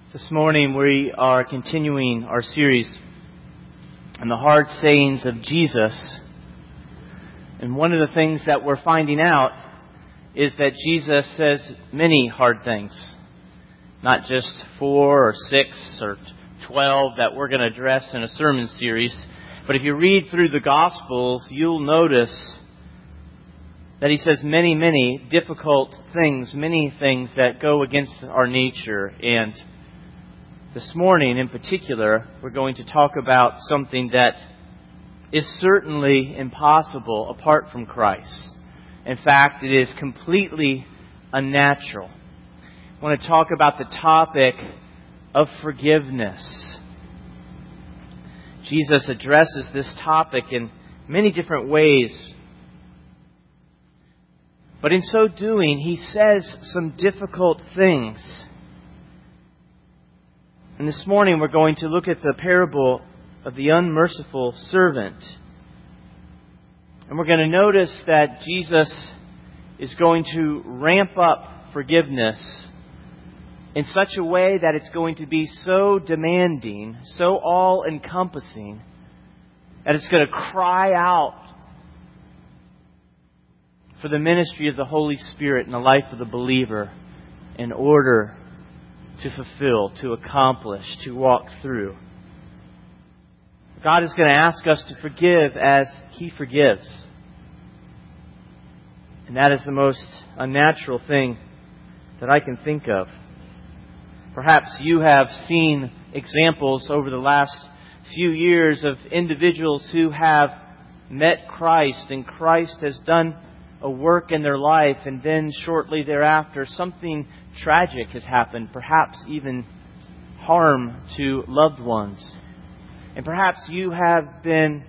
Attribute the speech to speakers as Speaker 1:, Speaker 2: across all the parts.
Speaker 1: This morning we are continuing our series on the hard sayings of Jesus. And one of the things that we're finding out is that Jesus says many hard things. Not just 4 or 6 or 12 that we're going to address in a sermon series. But if you read through the Gospels, you'll notice that He says many difficult things, many things that go against our nature. And this morning, in particular, we're going to talk about something that is certainly impossible apart from Christ. In fact, it is completely unnatural. I want to talk about the topic of forgiveness. Jesus addresses this topic in many different ways. But in so doing, He says some difficult things. And this morning we're going to look at the parable of the unmerciful servant. And we're going to notice that Jesus is going to ramp up forgiveness in such a way that it's going to be so demanding, so all-encompassing, that it's going to cry out for the ministry of the Holy Spirit in the life of the believer in order to fulfill, to accomplish, to walk through. God is going to ask us to forgive as He forgives. And that is the most unnatural thing that I can think of. Perhaps you have seen examples over the last few years of individuals who have met Christ and Christ has done a work in their life, and then shortly thereafter something tragic has happened, perhaps even harm to loved ones. And perhaps you have been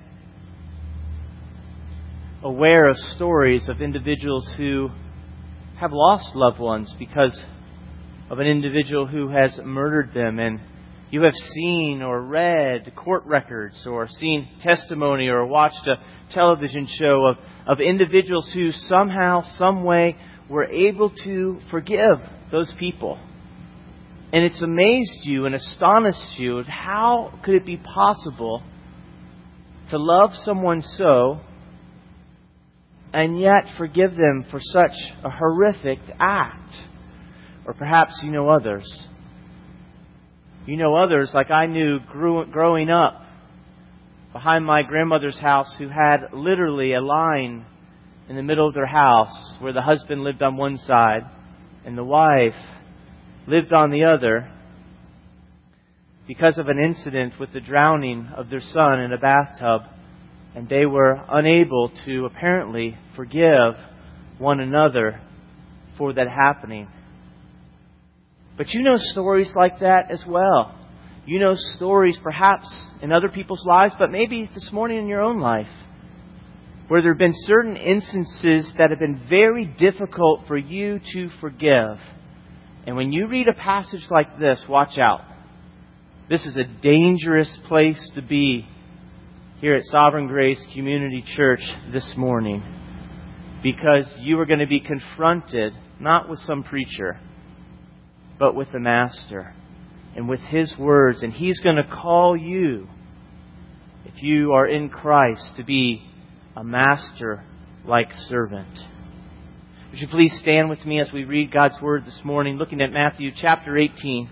Speaker 1: aware of stories of individuals who have lost loved ones because of an individual who has murdered them. And you have seen or read court records or seen testimony or watched a television show of individuals who somehow, some way were able to forgive those people. And it's amazed you and astonished you at how could it be possible to love someone so and yet forgive them for such a horrific act. Or perhaps you know others. You know others like I knew growing up behind my grandmother's house who had literally a line in the middle of their house where the husband lived on one side and the wife lived on the other because of an incident with the drowning of their son in a bathtub. And they were unable to apparently forgive one another for that happening. But you know stories like that as well. You know stories perhaps in other people's lives, but maybe this morning in your own life, where there have been certain instances that have been very difficult for you to forgive. And when you read a passage like this, watch out. This is a dangerous place to be here at Sovereign Grace Community Church this morning. Because you are going to be confronted, not with some preacher, but with the Master and with His words. And He's going to call you, if you are in Christ, to be a master-like servant. Would you please stand with me as we read God's Word this morning, looking at Matthew chapter 18,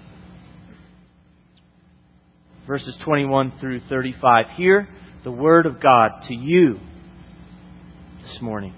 Speaker 1: verses 21 through 35. Hear the Word of God to you this morning.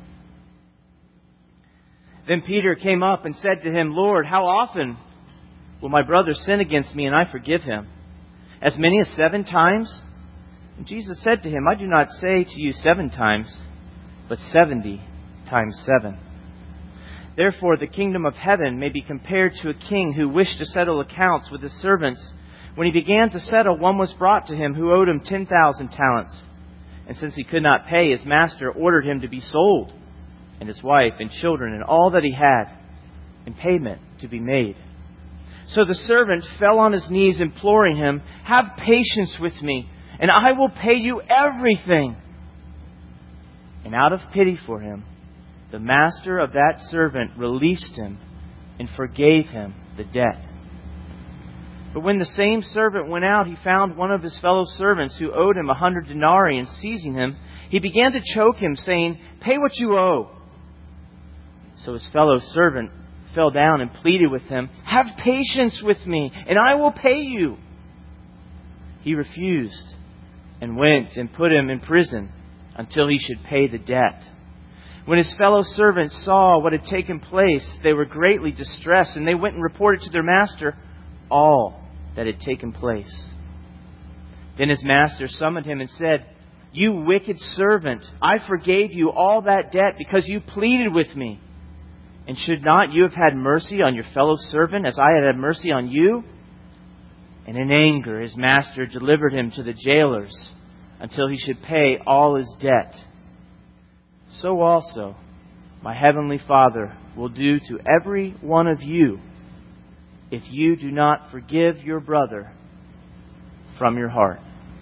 Speaker 1: Then Peter came up and said to Him, Lord, how often will my brother sin against me and I forgive him? As many as 7 times? And Jesus said to him, I do not say to you 7 times, but 70 times 7. Therefore the kingdom of heaven may be compared to a king who wished to settle accounts with his servants. When he began to settle, one was brought to him who owed him 10,000 talents. And since he could not pay, his master ordered him to be sold, and his wife and children and all that he had, in payment to be made. So the servant fell on his knees, imploring him, have patience with me, and I will pay you everything. And out of pity for him, the master of that servant released him and forgave him the debt. But when the same servant went out, he found one of his fellow servants who owed him 100 denarii, and seizing him, he began to choke him, saying, "Pay what you owe." So his fellow servant fell down and pleaded with him, "Have patience with me, and I will pay you." He refused and went and put him in prison until he should pay the debt. When his fellow servants saw what had taken place, they were greatly distressed, and they went and reported to their master all that had taken place. Then his master summoned him and said, "You wicked servant, I forgave you all that debt because you pleaded with me. And should not you have had mercy on your fellow servant as I had mercy on you?" And in anger his master delivered him to the jailers until he should pay all his debt. So also my heavenly Father will do to every one of you if you do not forgive your brother from your heart.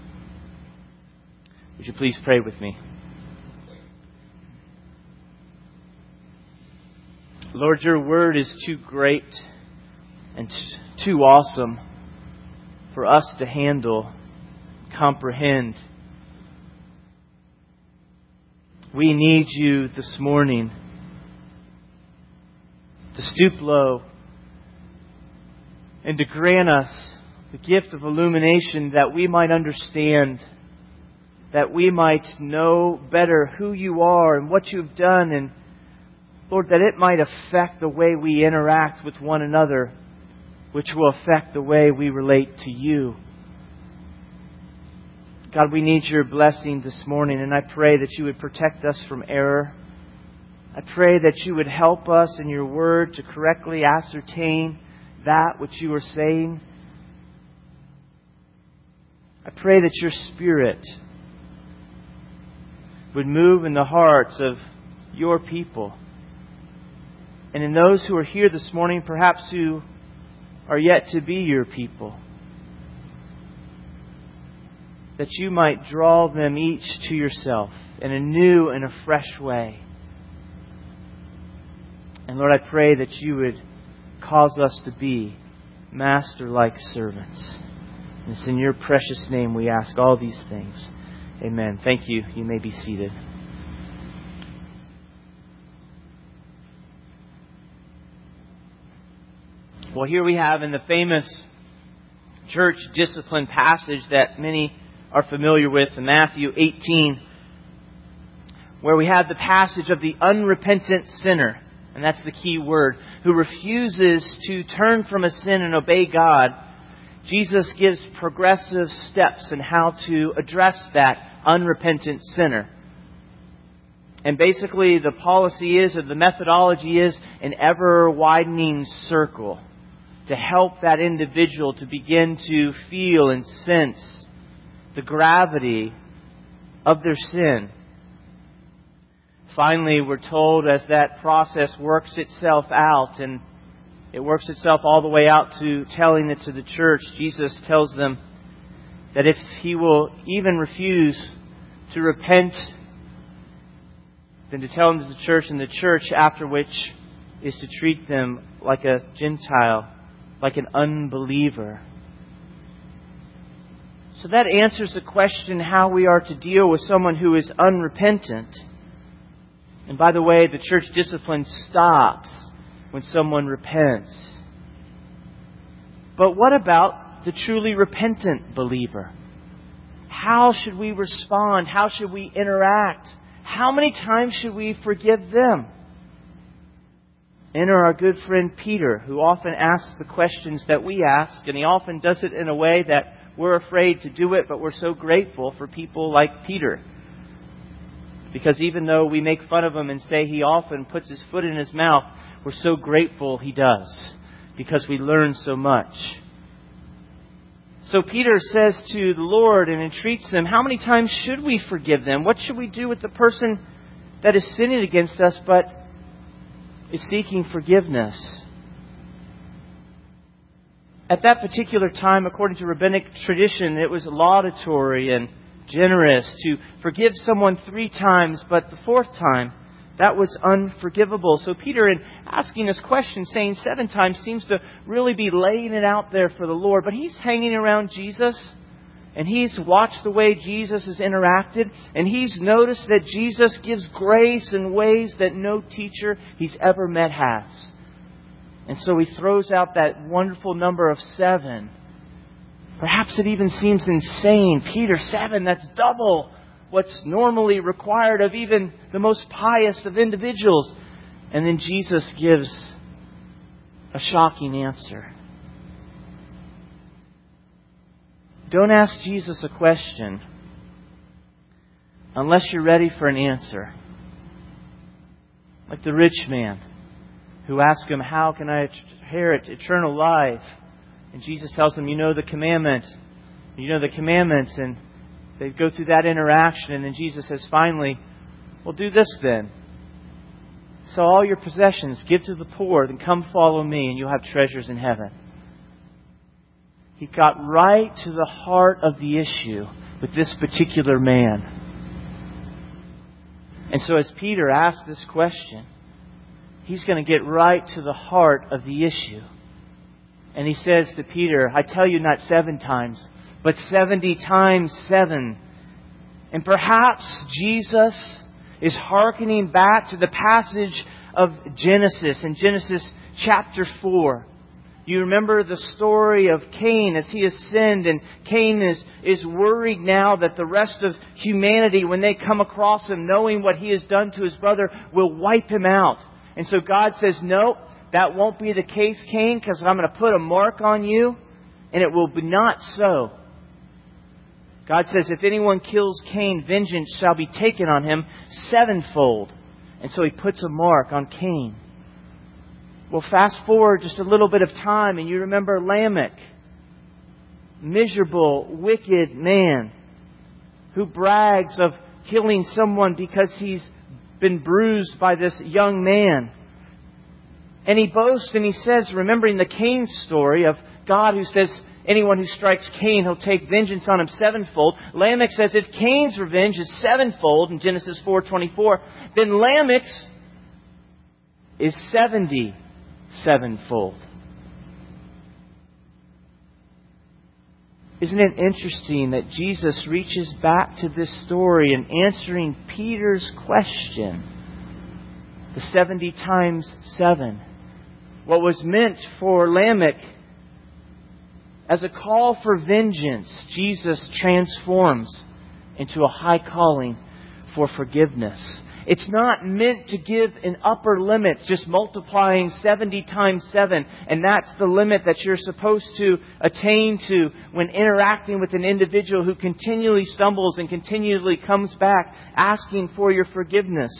Speaker 1: Would you please pray with me? Lord, your word is too great and too awesome for us to handle, comprehend. We need you this morning to stoop low and to grant us the gift of illumination that we might understand, that we might know better who you are and what you've done, and Lord, that it might affect the way we interact with one another, which will affect the way we relate to you. God, we need your blessing this morning, and I pray that you would protect us from error. I pray that you would help us in your word to correctly ascertain that which you are saying. I pray that your Spirit would move in the hearts of your people, and in those who are here this morning, perhaps who are yet to be your people, that you might draw them each to yourself in a new and a fresh way. And Lord, I pray that you would cause us to be master-like servants. And it's in your precious name we ask all these things. Amen. Thank you. You may be seated. Well, here we have in the famous church discipline passage that many are familiar with in Matthew 18, where we have the passage of the unrepentant sinner, and that's the key word, who refuses to turn from a sin and obey God. Jesus gives progressive steps in how to address that unrepentant sinner. And basically the policy is, or the methodology is, an ever-widening circle to help that individual to begin to feel and sense the gravity of their sin. Finally, we're told as that process works itself out, and it works itself all the way out to telling it to the church, Jesus tells them that if he will even refuse to repent, then to tell them to the church, and the church after which is to treat them like a Gentile, like an unbeliever. So that answers the question how we are to deal with someone who is unrepentant. And by the way, the church discipline stops when someone repents. But what about the truly repentant believer? How should we respond? How should we interact? How many times should we forgive them? Enter our good friend Peter, who often asks the questions that we ask, and he often does it in a way that we're afraid to do it, but we're so grateful for people like Peter. Because even though we make fun of him and say he often puts his foot in his mouth, we're so grateful he does, because we learn so much. So Peter says to the Lord and entreats him, how many times should we forgive them? What should we do with the person that is sinning against us but is seeking forgiveness? At that particular time, according to rabbinic tradition, it was laudatory and generous to forgive someone 3 times, but the 4th time, That was unforgivable. So Peter, in asking this question, saying 7 times, seems to really be laying it out there for the Lord. But he's hanging around Jesus, and he's watched the way Jesus has interacted, and he's noticed that Jesus gives grace in ways that no teacher he's ever met has. And so he throws out that wonderful number of 7. Perhaps it even seems insane. Peter, 7, that's double what's normally required of even the most pious of individuals. And then Jesus gives a shocking answer. Don't ask Jesus a question unless you're ready for an answer. Like the rich man who asked him, how can I inherit eternal life? And Jesus tells him, you know the commandments. You know the commandments. And they go through that interaction. And then Jesus says, finally, well, do this then. Sell all your possessions, give to the poor, then come follow me, and you'll have treasures in heaven. He got right to the heart of the issue with this particular man. And so as Peter asked this question, he's going to get right to the heart of the issue. And he says to Peter, I tell you not 7 times, but 70 times 7. And perhaps Jesus is hearkening back to the passage of Genesis, in Genesis chapter 4. You remember the story of Cain as he has sinned, and Cain is worried now that the rest of humanity, when they come across him, knowing what he has done to his brother, will wipe him out. And so God says, no, that won't be the case, Cain, because I'm going to put a mark on you, and it will be not so. God says, if anyone kills Cain, vengeance shall be taken on him 7-fold. And so He puts a mark on Cain. Well, fast forward just a little bit of time, and you remember Lamech. Miserable, wicked man who brags of killing someone because he's been bruised by this young man. And he boasts and he says, remembering the Cain story of God who says, anyone who strikes Cain, He'll take vengeance on him 7-fold. Lamech says if Cain's revenge is 7-fold in Genesis 4:24, then Lamech's is 77-fold. Isn't it interesting that Jesus reaches back to this story in answering Peter's question? The 70 times 7. What was meant for Lamech as a call for vengeance, Jesus transforms into a high calling for forgiveness. It's not meant to give an upper limit, just multiplying 70 times 7. And that's the limit that you're supposed to attain to when interacting with an individual who continually stumbles and continually comes back asking for your forgiveness.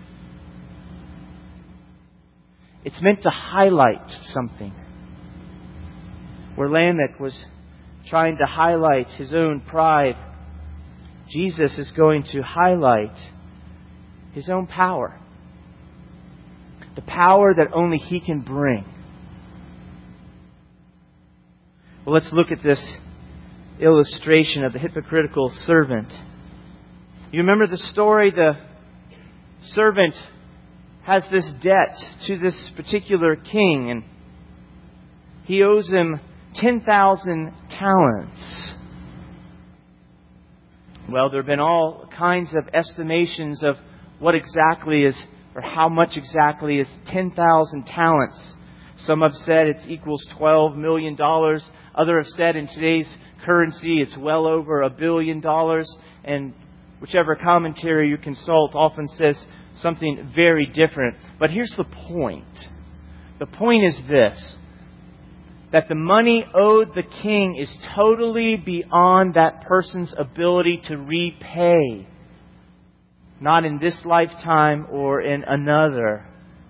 Speaker 1: It's meant to highlight something. Where Lamech was trying to highlight his own pride, Jesus is going to highlight His own power. The power that only He can bring. Well, let's look at this illustration of the hypocritical servant. You remember the story? The servant has this debt to this particular king, and he owes him 10,000 talents. Well, there have been all kinds of estimations of what exactly is, or how much exactly is 10,000 talents. Some have said it equals $12 million. Others have said in today's currency it's well over $1 billion. And whichever commentary you consult often says something very different. But here's the point. The point is this: that the money owed the king is totally beyond that person's ability to repay. Not in this lifetime or in another.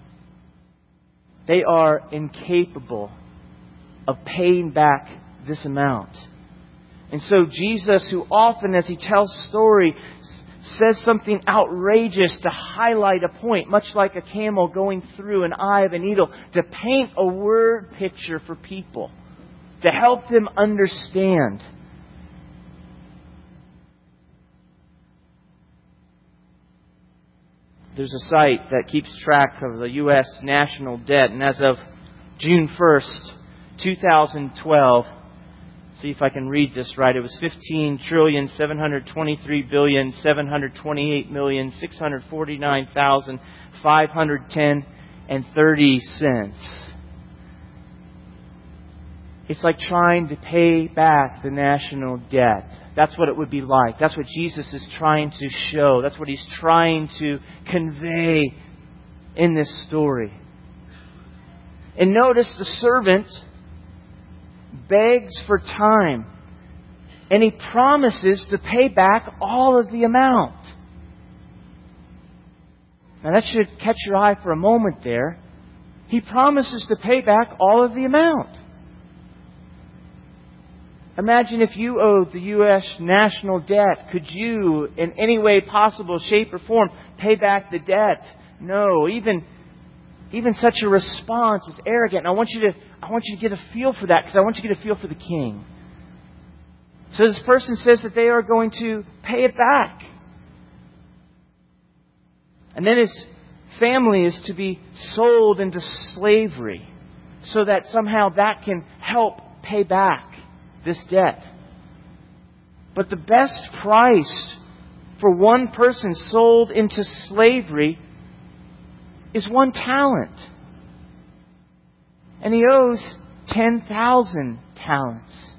Speaker 1: They are incapable of paying back this amount. And so Jesus, who often as He tells story, says something outrageous to highlight a point, much like a camel going through an eye of a needle, to paint a word picture for people, to help them understand. There's a site that keeps track of the U.S. national debt, and as of June 1st, 2012, see if I can read this right, it was $15,723,728,649,510.30. It's like trying to pay back the national debt. That's what it would be like. That's what Jesus is trying to show. That's what He's trying to convey in this story. And notice the servant begs for time. And he promises to pay back all of the amount. Now that should catch your eye for a moment there. He promises to pay back all of the amount. Imagine if you owed the U.S. national debt. Could you, in any way possible, shape, or form, pay back the debt? No. Even such a response is arrogant. And I want you to get a feel for that, because I want you to get a feel for the king. So this person says that they are going to pay it back. And then his family is to be sold into slavery so that somehow that can help pay back this debt. But the best price for one person sold into slavery is 1 talent. And he owes 10,000 talents.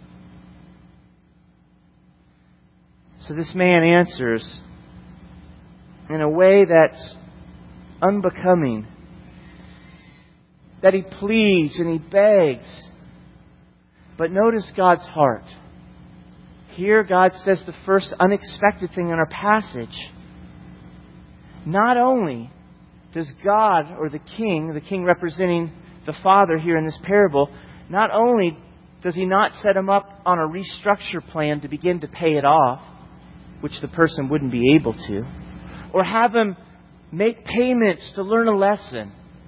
Speaker 1: So this man answers in a way that's unbecoming. That he pleads and he begs. But notice God's heart. Here God says the first unexpected thing in our passage. Not only does God, or the king representing the father here in this parable, not only does he not set him up on a restructure plan to begin to pay it off, which the person wouldn't be able to, or have him make payments to learn a lesson.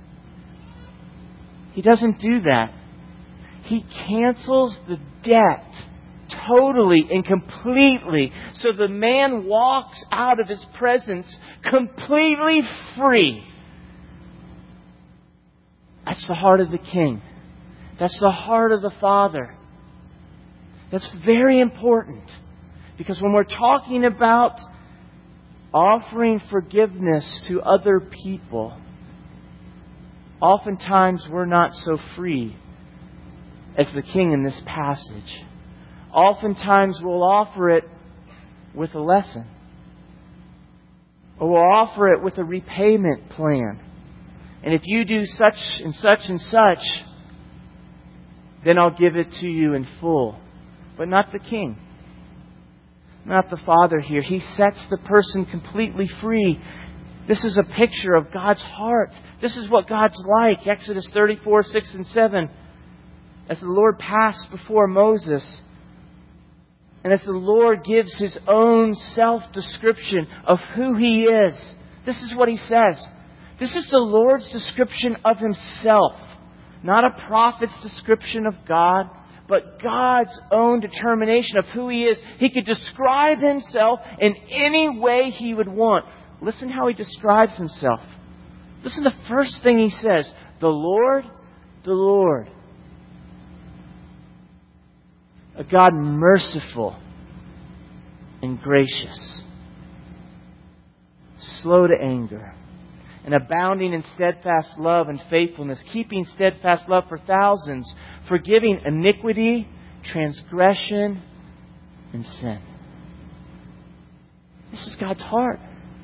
Speaker 1: He doesn't do that. He cancels the debt totally and completely. So the man walks out of his presence completely free. That's the heart of the king. That's the heart of the Father. That's very important. Because when we're talking about offering forgiveness to other people, oftentimes we're not so free as the king in this passage. Oftentimes we'll offer it with a lesson. Or we'll offer it with a repayment plan. And if you do such and such and such, then I'll give it to you in full. But not the king. Not the Father here. He sets the person completely free. This is a picture of God's heart. This is what God's like. Exodus 34, 6 and 7. As the Lord passed before Moses, and as the Lord gives His own self-description of who He is, this is what He says. This is the Lord's description of Himself. Not a prophet's description of God, but God's own determination of who He is. He could describe Himself in any way He would want. Listen how He describes Himself. Listen to the first thing He says. The Lord, a God merciful and gracious, slow to anger, and abounding in steadfast love and faithfulness, keeping steadfast love for thousands, forgiving iniquity, transgression, and sin. This is God's heart.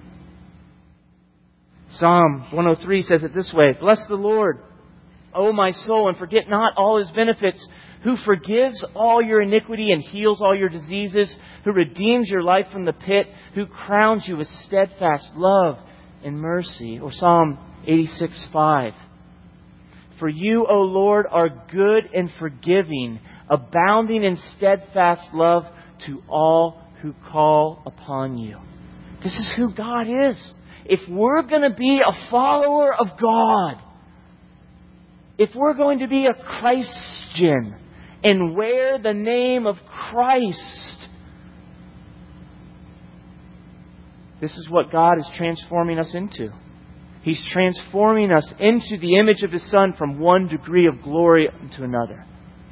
Speaker 1: Psalm 103 says it this way: Bless the Lord, O my soul, and forget not all His benefits, who forgives all your iniquity and heals all your diseases, who redeems your life from the pit, who crowns you with steadfast love and mercy. Or Psalm 86:5. For you, O Lord, are good and forgiving, abounding in steadfast love to all who call upon you. This is who God is. If we're going to be a follower of God, if we're going to be a Christian and wear the name of Christ, This is what God is transforming us into. He's transforming us into the image of His Son from one degree of glory into another.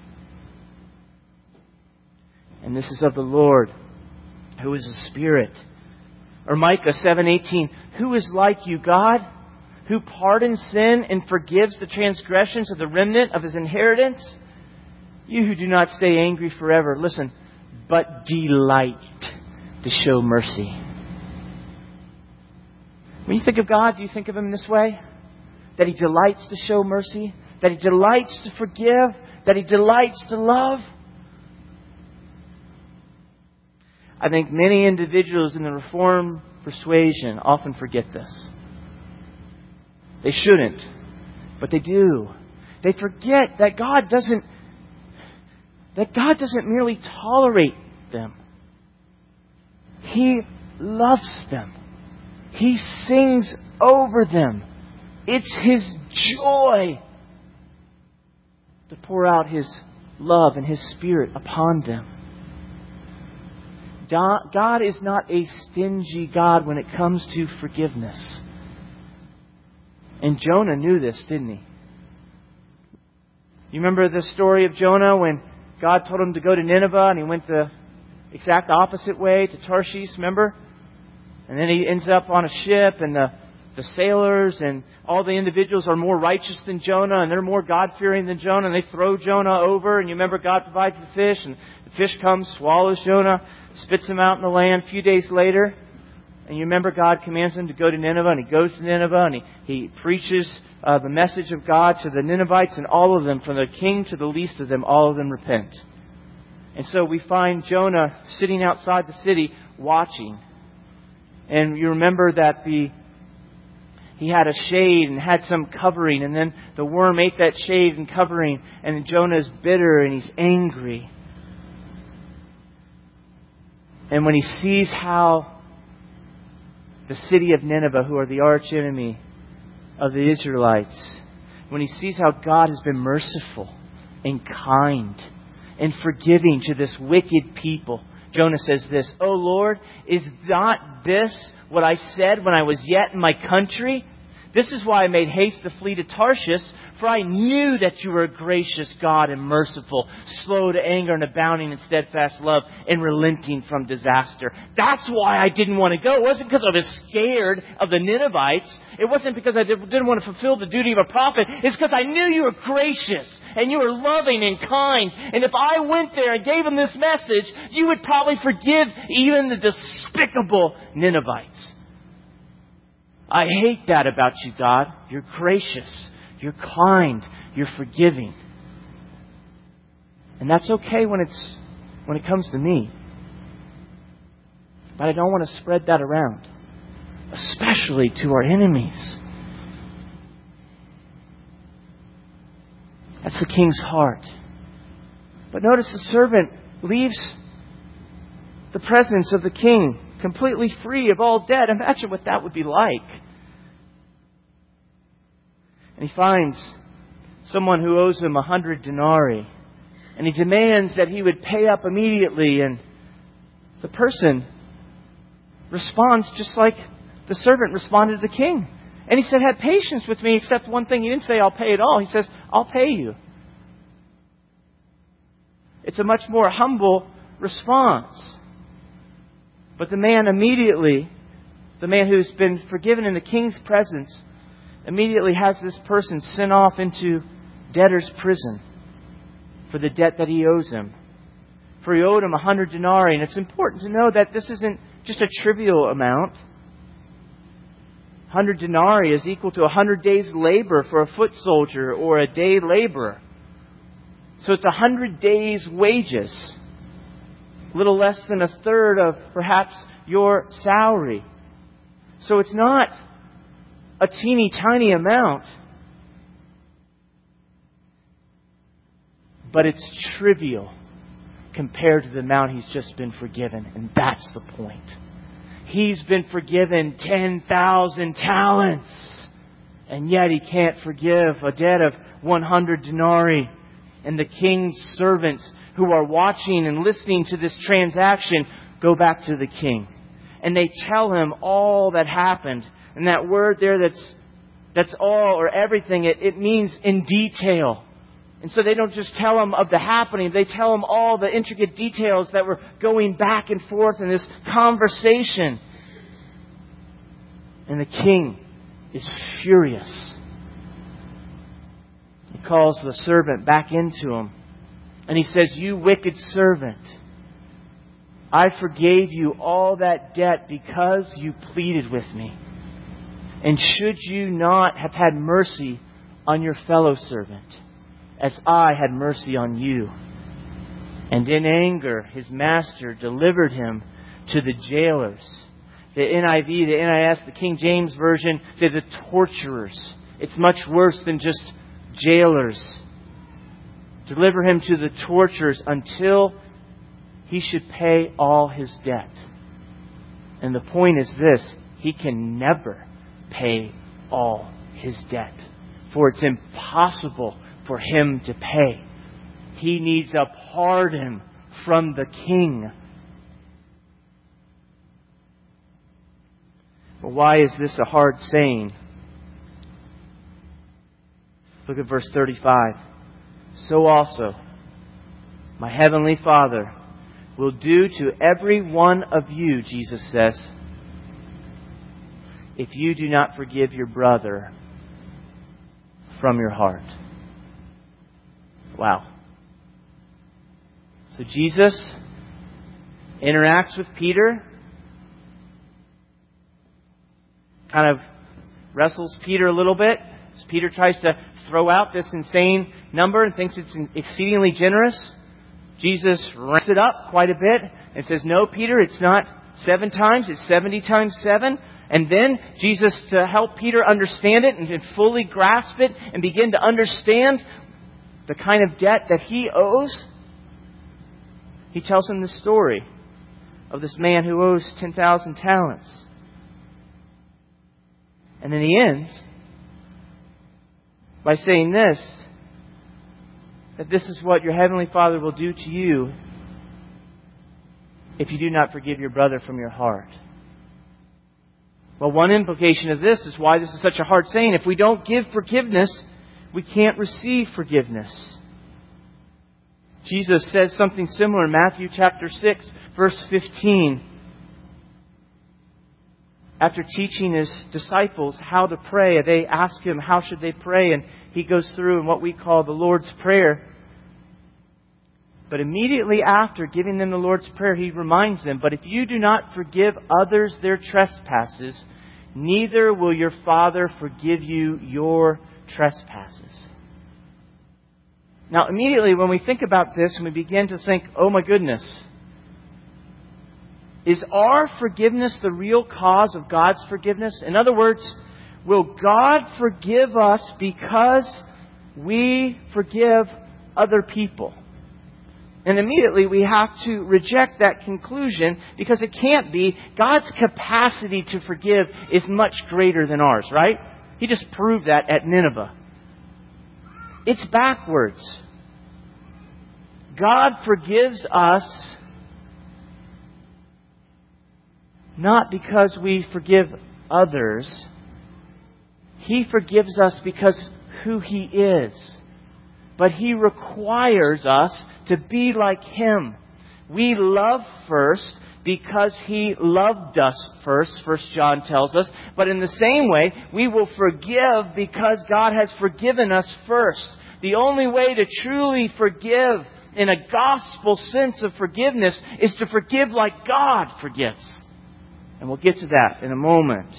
Speaker 1: And this is of the Lord, who is a Spirit. Or Micah 7:18, who is like you, God, who pardons sin and forgives the transgressions of the remnant of His inheritance? You who do not stay angry forever, listen, but delight to show mercy. When you think of God, do you think of Him in this way? That He delights to show mercy? That He delights to forgive? That He delights to love? I think many individuals in the Reformed persuasion often forget this. They shouldn't, but they do. They forget that God doesn't merely tolerate them. He loves them. He sings over them. It's His joy to pour out His love and His Spirit upon them. God is not a stingy God when it comes to forgiveness. And Jonah knew this, didn't he? You remember the story of Jonah when God told him to go to Nineveh and he went the exact opposite way to Tarshish, remember? And then he ends up on a ship and the sailors and all the individuals are more righteous than Jonah and they're more God-fearing than Jonah and they throw Jonah over and you remember God provides the fish and the fish comes, swallows Jonah, spits him out in the land a few days later. And you remember God commands him to go to Nineveh and he goes to Nineveh and he preaches the message of God to the Ninevites and all of them, from the king to the least of them, all of them repent. And so we find Jonah sitting outside the city watching. And you remember that he had a shade and had some covering. And then the worm ate that shade and covering. And Jonah is bitter and he's angry. And when he sees how the city of Nineveh, who are the arch enemy of the Israelites, when he sees how God has been merciful and kind and forgiving to this wicked people, Jonah says this, "O Lord, is not this what I said when I was yet in my country? This is why I made haste to flee to Tarshish, for I knew that you were a gracious God and merciful, slow to anger and abounding in steadfast love and relenting from disaster." That's why I didn't want to go. It wasn't because I was scared of the Ninevites. It wasn't because I didn't want to fulfill the duty of a prophet. It's because I knew you were gracious and you were loving and kind. And if I went there and gave them this message, you would probably forgive even the despicable Ninevites. I hate that about you, God. You're gracious. You're kind. You're forgiving. And that's okay when it comes to me. But I don't want to spread that around. Especially to our enemies. That's the king's heart. But notice the servant leaves the presence of the king completely free of all debt. Imagine what that would be like. And he finds someone who owes him 100 denarii. And he demands that he would pay up immediately. And the person responds just like the servant responded to the king. And he said, "Have patience with me, except one thing." He didn't say, "I'll pay it all." He says, "I'll pay you." It's a much more humble response. But the man who's been forgiven in the king's presence, immediately has this person sent off into debtor's prison for the debt that he owes him. For he owed him 100 denarii. And it's important to know that this isn't just a trivial amount. 100 denarii is equal to 100 days' labor for a foot soldier or a day laborer. So it's 100 days' wages. A little less than a third of perhaps your salary. So it's not a teeny tiny amount. But it's trivial compared to the amount he's just been forgiven. And that's the point. He's been forgiven 10,000 talents. And yet he can't forgive a debt of 100 denarii. And the king's servants who are watching and listening to this transaction go back to the king. and they tell him all that happened. And that word there that's all or everything, it means in detail. And so they don't just tell him of the happening, they tell him all the intricate details that were going back and forth in this conversation. And the king is furious. He calls the servant back into him. And he says, "You wicked servant, I forgave you all that debt because you pleaded with me. And should you not have had mercy on your fellow servant, as I had mercy on you?" And in anger, his master delivered him to the jailers. The NIV, the NIS, the King James Version, they're the torturers. It's much worse than just jailers. Deliver him to the torturers until he should pay all his debt. And the point is this: he can never pay all his debt, for it's impossible for him to pay. He needs a pardon from the king. But why is this a hard saying? Look at verse 35. "So also my heavenly Father will do to every one of you," Jesus says, "if you do not forgive your brother from your heart." Wow. So Jesus interacts with Peter, kind of wrestles Peter a little bit, as Peter tries to throw out this insane number and thinks it's exceedingly generous. Jesus ramps it up quite a bit and says, "No, Peter, it's not 7 times, it's 70 times 7. And then Jesus, to help Peter understand it and fully grasp it and begin to understand the kind of debt that he owes, he tells him the story of this man who owes 10,000 talents. And then he ends by saying this, that this is what your heavenly Father will do to you if you do not forgive your brother from your heart. Well, one implication of this is why this is such a hard saying. If we don't give forgiveness, we can't receive forgiveness. Jesus says something similar in Matthew chapter 6, verse 15. After teaching His disciples how to pray, they ask Him how should they pray, and He goes through in what we call the Lord's Prayer. But immediately after giving them the Lord's Prayer, He reminds them, "But if you do not forgive others their trespasses, neither will your Father forgive you your trespasses." Now, immediately when we think about this and we begin to think, oh my goodness, is our forgiveness the real cause of God's forgiveness? In other words, will God forgive us because we forgive other people? And immediately we have to reject that conclusion, because it can't be. God's capacity to forgive is much greater than ours, right? He just proved that at Nineveh. It's backwards. God forgives us not because we forgive others. He forgives us because who He is. But He requires us to be like Him. We love first because He loved us first, 1 John tells us. But in the same way, we will forgive because God has forgiven us first. The only way to truly forgive in a gospel sense of forgiveness is to forgive like God forgives. And we'll get to that in a moment.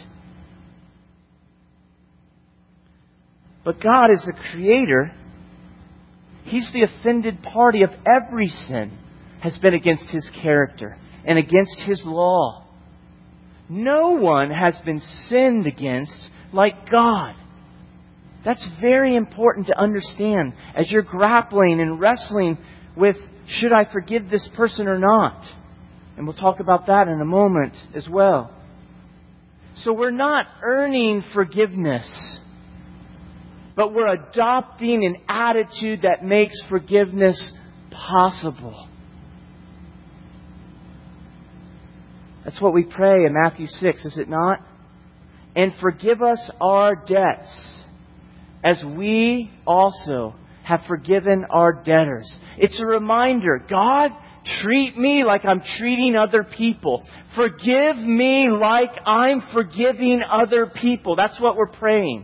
Speaker 1: But God is the Creator. He's the offended party of every sin has been against His character and against His law. No one has been sinned against like God. That's very important to understand as you're grappling and wrestling with, should I forgive this person or not? And we'll talk about that in a moment as well. So we're not earning forgiveness, but we're adopting an attitude that makes forgiveness possible. That's what we pray in Matthew 6, is it not? And forgive us our debts, as we also have forgiven our debtors. It's a reminder, God, treat me like I'm treating other people. Forgive me like I'm forgiving other people. That's what we're praying.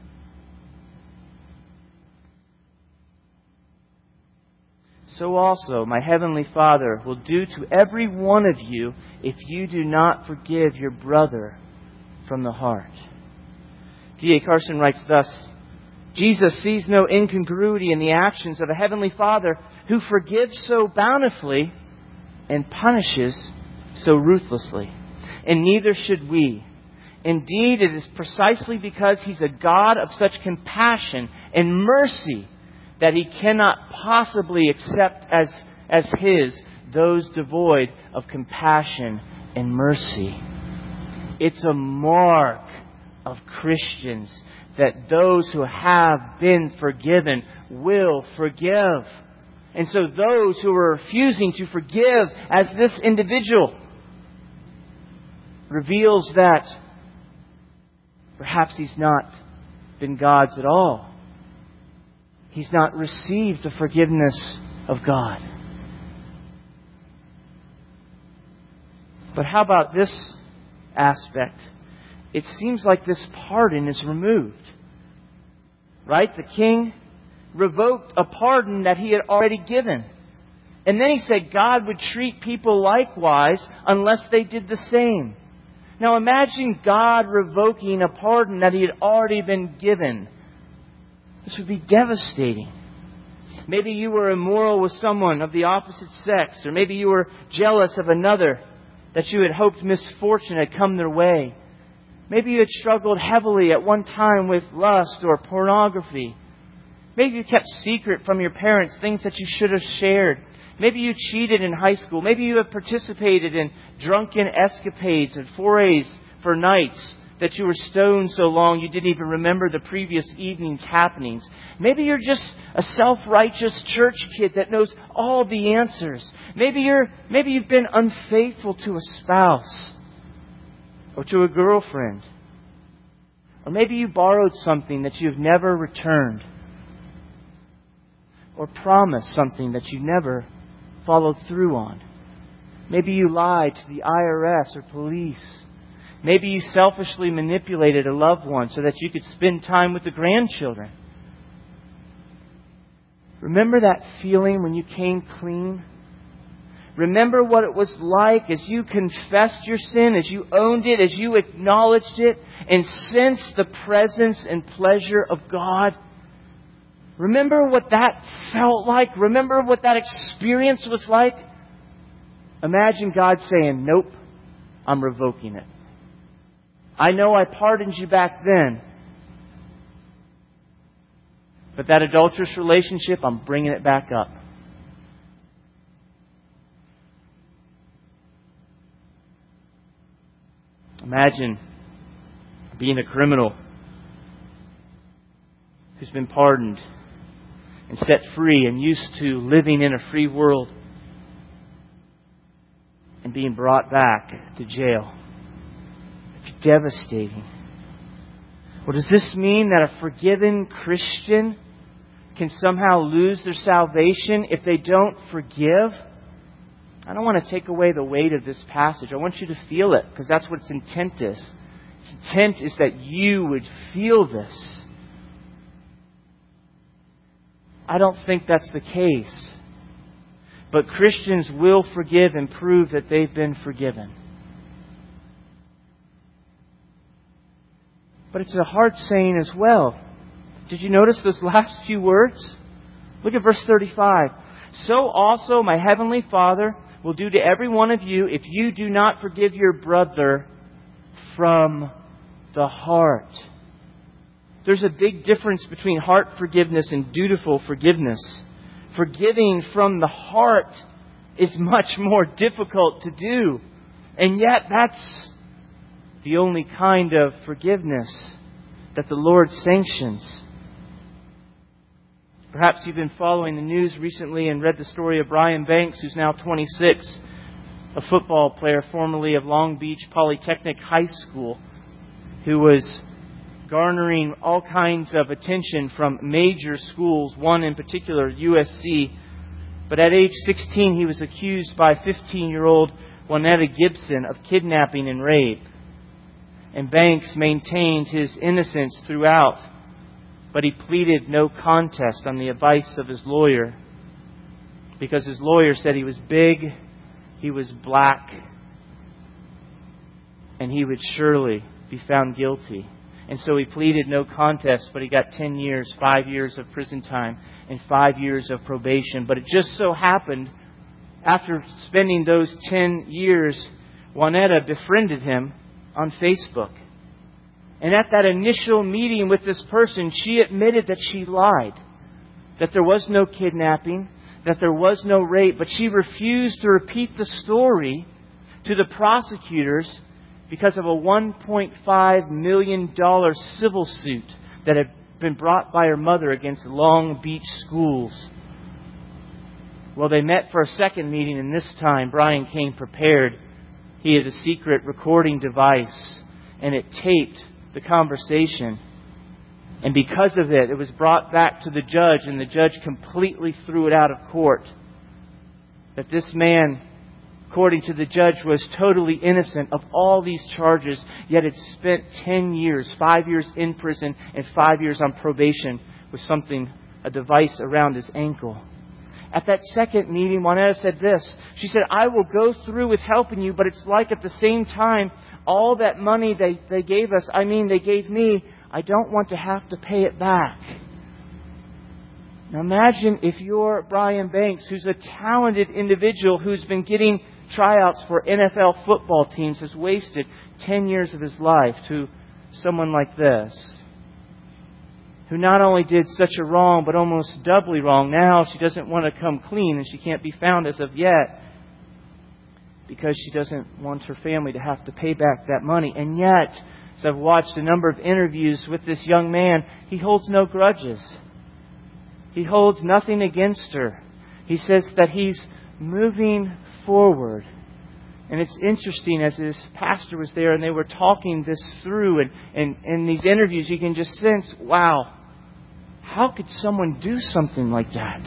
Speaker 1: So also my Heavenly Father will do to every one of you if you do not forgive your brother from the heart. D.A. Carson writes thus, Jesus sees no incongruity in the actions of a Heavenly Father who forgives so bountifully and punishes so ruthlessly. And neither should we. Indeed, it is precisely because He's a God of such compassion and mercy that He cannot possibly accept as His those devoid of compassion and mercy. It's a mark of Christians that those who have been forgiven will forgive. And so those who are refusing to forgive as this individual reveals that perhaps he's not been God's at all. He's not received the forgiveness of God. But how about this aspect? It seems like this pardon is removed. Right? The king revoked a pardon that he had already given. And then he said God would treat people likewise unless they did the same. Now imagine God revoking a pardon that he had already been given. This would be devastating. Maybe you were immoral with someone of the opposite sex, or maybe you were jealous of another that you had hoped misfortune had come their way. Maybe you had struggled heavily at one time with lust or pornography. Maybe you kept secret from your parents things that you should have shared. Maybe you cheated in high school. Maybe you have participated in drunken escapades and forays for nights that you were stoned so long you didn't even remember the previous evening's happenings. Maybe you're just a self-righteous church kid that knows all the answers. Maybe you've been unfaithful to a spouse or to a girlfriend. Or maybe you borrowed something that you've never returned. Or promised something that you never followed through on. Maybe you lied to the IRS or police. Maybe you selfishly manipulated a loved one so that you could spend time with the grandchildren. Remember that feeling when you came clean? Remember what it was like as you confessed your sin, as you owned it, as you acknowledged it, and sensed the presence and pleasure of God? Remember what that felt like? Remember what that experience was like? Imagine God saying, nope, I'm revoking it. I know I pardoned you back then. But that adulterous relationship, I'm bringing it back up. Imagine being a criminal who's been pardoned and set free and used to living in a free world and being brought back to jail. It's devastating. Well, does this mean that a forgiven Christian can somehow lose their salvation if they don't forgive? I don't want to take away the weight of this passage. I want you to feel it, because that's what its intent is. Its intent is that you would feel this. I don't think that's the case. But Christians will forgive and prove that they've been forgiven. But it's a hard saying as well. Did you notice those last few words? Look at verse 35. So also my Heavenly Father will do to every one of you if you do not forgive your brother from the heart. There's a big difference between heart forgiveness and dutiful forgiveness. Forgiving from the heart is much more difficult to do. And yet that's the only kind of forgiveness that the Lord sanctions. Perhaps you've been following the news recently and read the story of Brian Banks, who's now 26. a football player formerly of Long Beach Polytechnic High School, who was garnering all kinds of attention from major schools, one in particular, USC. But at age 16, he was accused by 15-year-old Juanetta Gibson of kidnapping and rape. And Banks maintained his innocence throughout, but he pleaded no contest on the advice of his lawyer, because his lawyer said he was big, he was black, and he would surely be found guilty. And so he pleaded no contest, but he got 10 years, 5 years of prison time, and 5 years of probation. But it just so happened, after spending those 10 years, Juanetta befriended him on Facebook. And at that initial meeting with this person, she admitted that she lied, that there was no kidnapping, that there was no rape, but she refused to repeat the story to the prosecutors because of a $1.5 million civil suit that had been brought by her mother against Long Beach schools. Well, they met for a second meeting, and this time Brian came prepared. He had a secret recording device, and it taped the conversation. And because of it, it was brought back to the judge, and the judge completely threw it out of court. That this man, according to the judge, was totally innocent of all these charges, yet had spent 10 years, 5 years in prison and 5 years on probation with a device around his ankle. At that second meeting, Juanetta said this. She said, I will go through with helping you, but it's like at the same time, all that money they gave us, they gave me, I don't want to have to pay it back. Now imagine if you're Brian Banks, who's a talented individual who's been getting tryouts for NFL football teams, has wasted 10 years of his life to someone like this, who not only did such a wrong, but almost doubly wrong. Now she doesn't want to come clean, and she can't be found as of yet, because she doesn't want her family to have to pay back that money. And yet, as I've watched a number of interviews with this young man, he holds no grudges. He holds nothing against her. He says that he's moving forward. And it's interesting, as his pastor was there and they were talking this through, and in these interviews you can just sense, wow, how could someone do something like that?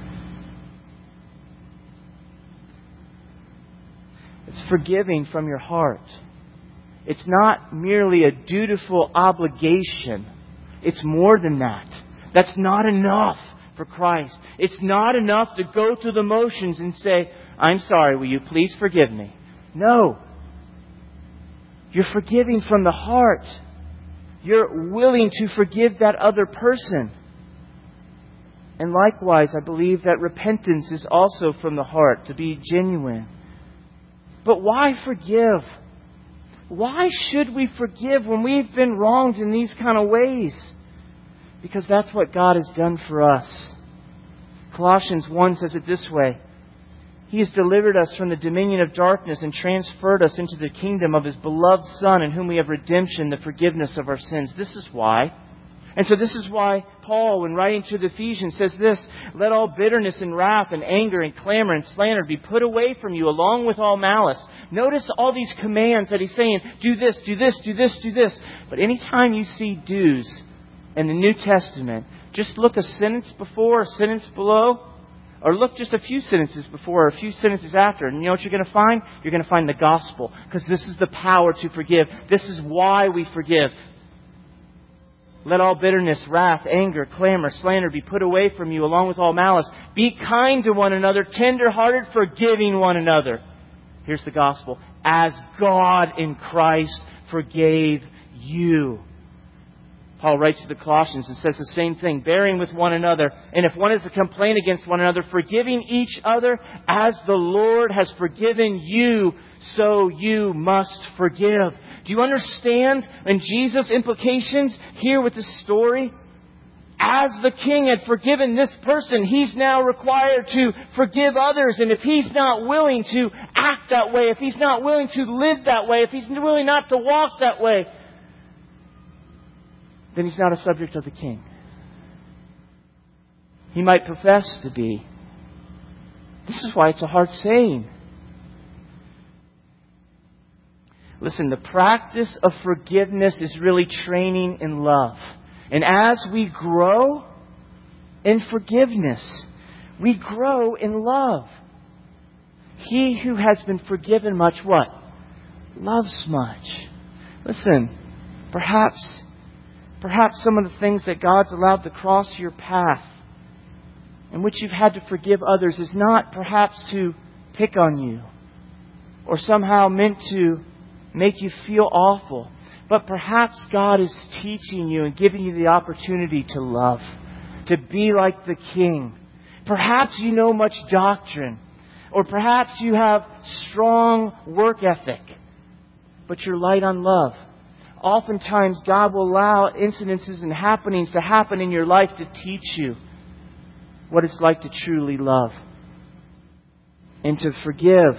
Speaker 1: It's forgiving from your heart. It's not merely a dutiful obligation. It's more than that. That's not enough for Christ. It's not enough to go through the motions and say, I'm sorry, will you please forgive me? No. You're forgiving from the heart. You're willing to forgive that other person. And likewise, I believe that repentance is also from the heart, to be genuine. But why forgive? Why should we forgive when we've been wronged in these kind of ways? Because that's what God has done for us. Colossians 1 says it this way. He has delivered us from the dominion of darkness and transferred us into the kingdom of His beloved Son, in whom we have redemption, the forgiveness of our sins. This is why. And so this is why Paul, when writing to the Ephesians, says this, let all bitterness and wrath and anger and clamor and slander be put away from you, along with all malice. Notice all these commands that he's saying, do this, do this, do this, do this. But anytime you see do's in the New Testament, just look a sentence before, a sentence below, or look just a few sentences before or a few sentences after. And you know what you're going to find? You're going to find the gospel. Because this is the power to forgive. This is why we forgive. Let all bitterness, wrath, anger, clamor, slander be put away from you, along with all malice. Be kind to one another, tender-hearted, forgiving one another. Here's the gospel. As God in Christ forgave you. Paul writes to the Colossians and says the same thing. Bearing with one another. And if one has a complaint against one another, forgiving each other as the Lord has forgiven you, so you must forgive. Do you understand in Jesus' implications here with this story? As the king had forgiven this person, he's now required to forgive others. And if he's not willing to act that way, if he's not willing to live that way, if he's willing not to walk that way, then he's not a subject of the king. He might profess to be. This is why it's a hard saying. Listen, the practice of forgiveness is really training in love. And as we grow in forgiveness, we grow in love. He who has been forgiven much, what? Loves much. Listen, perhaps some of the things that God's allowed to cross your path in which you've had to forgive others is not perhaps to pick on you or somehow meant to make you feel awful. But perhaps God is teaching you and giving you the opportunity to love, to be like the King. Perhaps you know much doctrine, or perhaps you have strong work ethic, but you're light on love. Oftentimes God will allow incidences and happenings to happen in your life to teach you what it's like to truly love. And to forgive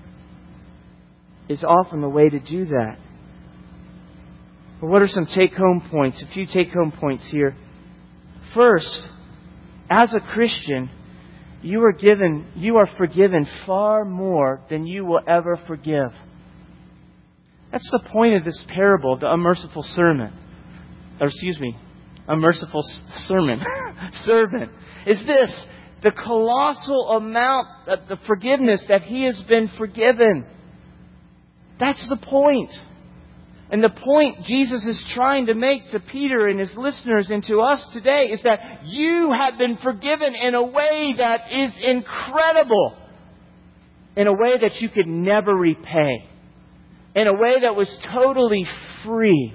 Speaker 1: is often the way to do that. But what are some take-home points? A few take-home points here. First, as a Christian, you are forgiven far more than you will ever forgive. That's the point of this parable, the unmerciful sermon. Unmerciful sermon. Servant. Is this, the colossal amount of the forgiveness that he has been forgiven. That's the point. And the point Jesus is trying to make to Peter and his listeners and to us today is that you have been forgiven in a way that is incredible. In a way that you could never repay. In a way that was totally free.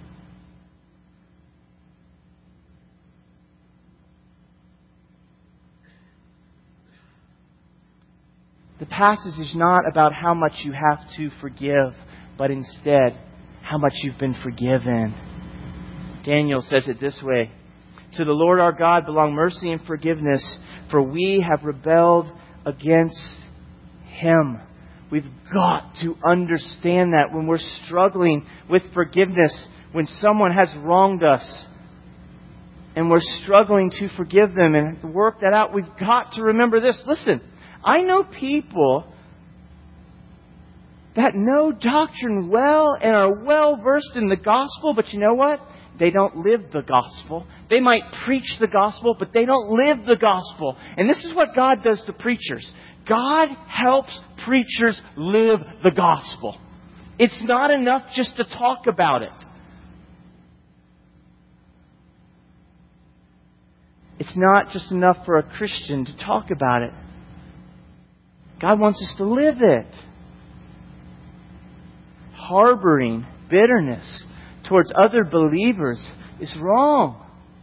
Speaker 1: The passage is not about how much you have to forgive, but instead, how much you've been forgiven. Daniel says it this way: to the Lord our God belong mercy and forgiveness, for we have rebelled against Him. We've got to understand that when we're struggling with forgiveness, when someone has wronged us, and we're struggling to forgive them and work that out, we've got to remember this. Listen, I know people that know doctrine well and are well versed in the gospel, but you know what? They don't live the gospel. They might preach the gospel, but they don't live the gospel. And this is what God does to preachers. God helps preachers live the gospel. It's not enough just to talk about it. It's not just enough for a Christian to talk about it. God wants us to live it. Harboring bitterness towards other believers is wrong.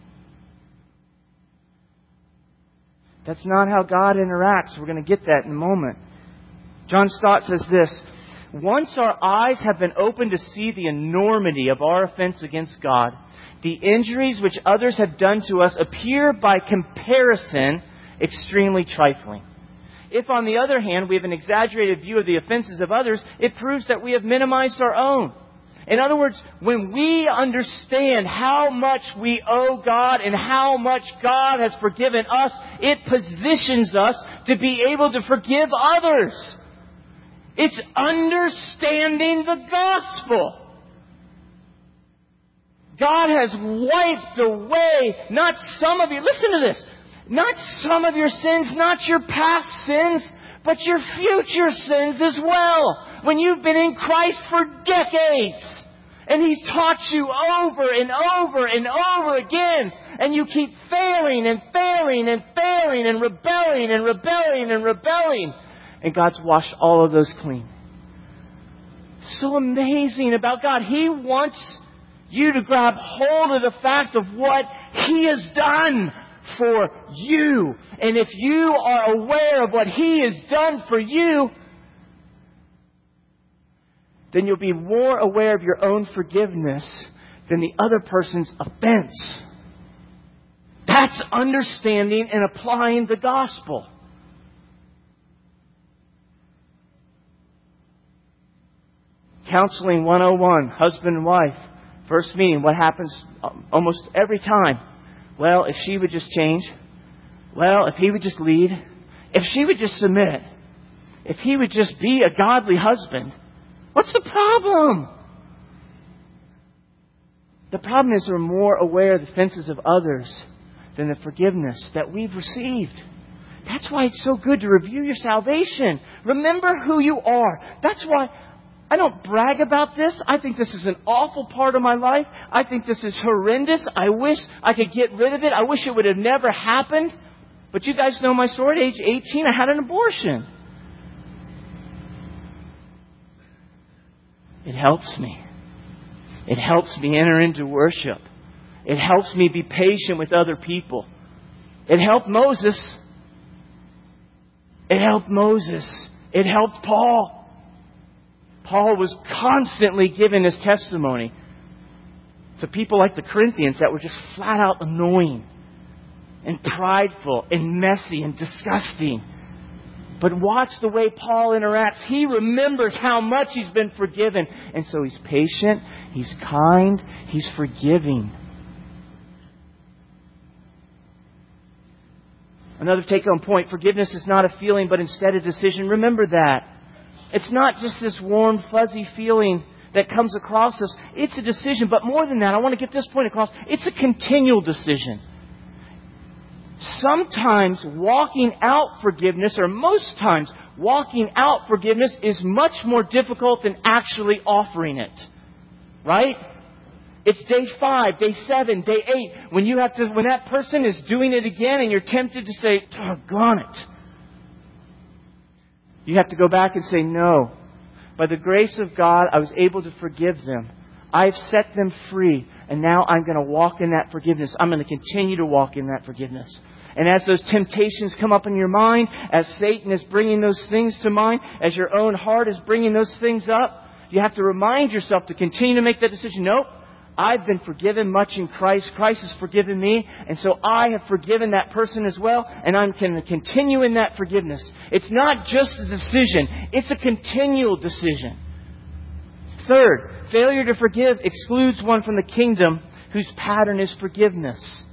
Speaker 1: That's not how God interacts. We're going to get that in a moment. John Stott says this: once our eyes have been opened to see the enormity of our offense against God, the injuries which others have done to us appear by comparison extremely trifling. If, on the other hand, we have an exaggerated view of the offenses of others, it proves that we have minimized our own. In other words, when we understand how much we owe God and how much God has forgiven us, it positions us to be able to forgive others. It's understanding the gospel. God has wiped away not some of your, listen to this, not some of your sins, not your past sins, but your future sins as well. When you've been in Christ for decades, and He's taught you over and over and over again, and you keep failing and failing and failing and rebelling and rebelling and rebelling, and God's washed all of those clean. So amazing about God. He wants you to grab hold of the fact of what He has done for you. And if you are aware of what He has done for you, then you'll be more aware of your own forgiveness than the other person's offense. That's understanding and applying the gospel. Counseling 101, husband and wife. First meeting, what happens almost every time? Well, if she would just change. Well, if he would just lead. If she would just submit. If he would just be a godly husband. What's the problem? The problem is we're more aware of the offenses of others than the forgiveness that we've received. That's why it's so good to review your salvation. Remember who you are. That's why I don't brag about this. I think this is an awful part of my life. I think this is horrendous. I wish I could get rid of it. I wish it would have never happened. But you guys know my story. At age 18, I had an abortion. It helps me. It helps me enter into worship. It helps me be patient with other people. It helped Moses. It helped Moses. It helped Paul. Paul was constantly giving his testimony to people like the Corinthians that were just flat out annoying and prideful and messy and disgusting. But watch the way Paul interacts. He remembers how much he's been forgiven. And so he's patient, he's kind, he's forgiving. Another take-home point, forgiveness is not a feeling, but instead a decision. Remember that. It's not just this warm, fuzzy feeling that comes across us. It's a decision. But more than that, I want to get this point across. It's a continual decision. Sometimes walking out forgiveness, or most times walking out forgiveness, is much more difficult than actually offering it. Right? It's day 5, day 7, day 8, when that person is doing it again and you're tempted to say, doggone it. You have to go back and say, no. By the grace of God, I was able to forgive them. I've set them free. And now I'm going to walk in that forgiveness. I'm going to continue to walk in that forgiveness. And as those temptations come up in your mind, as Satan is bringing those things to mind, as your own heart is bringing those things up, you have to remind yourself to continue to make that decision. Nope. I've been forgiven much in Christ. Christ has forgiven me. And so I have forgiven that person as well. And I'm going to continue in that forgiveness. It's not just a decision. It's a continual decision. Third, failure to forgive excludes one from the kingdom whose pattern is forgiveness.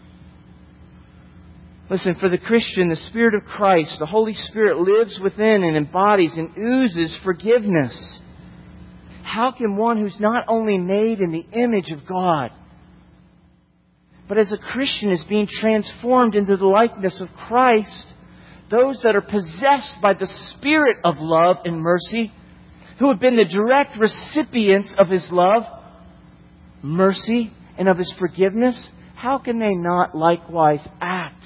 Speaker 1: Listen, for the Christian, the Spirit of Christ, the Holy Spirit, lives within and embodies and oozes forgiveness. How can one who's not only made in the image of God, but as a Christian is being transformed into the likeness of Christ, those that are possessed by the Spirit of love and mercy, who have been the direct recipients of His love, mercy, and of His forgiveness, how can they not likewise act?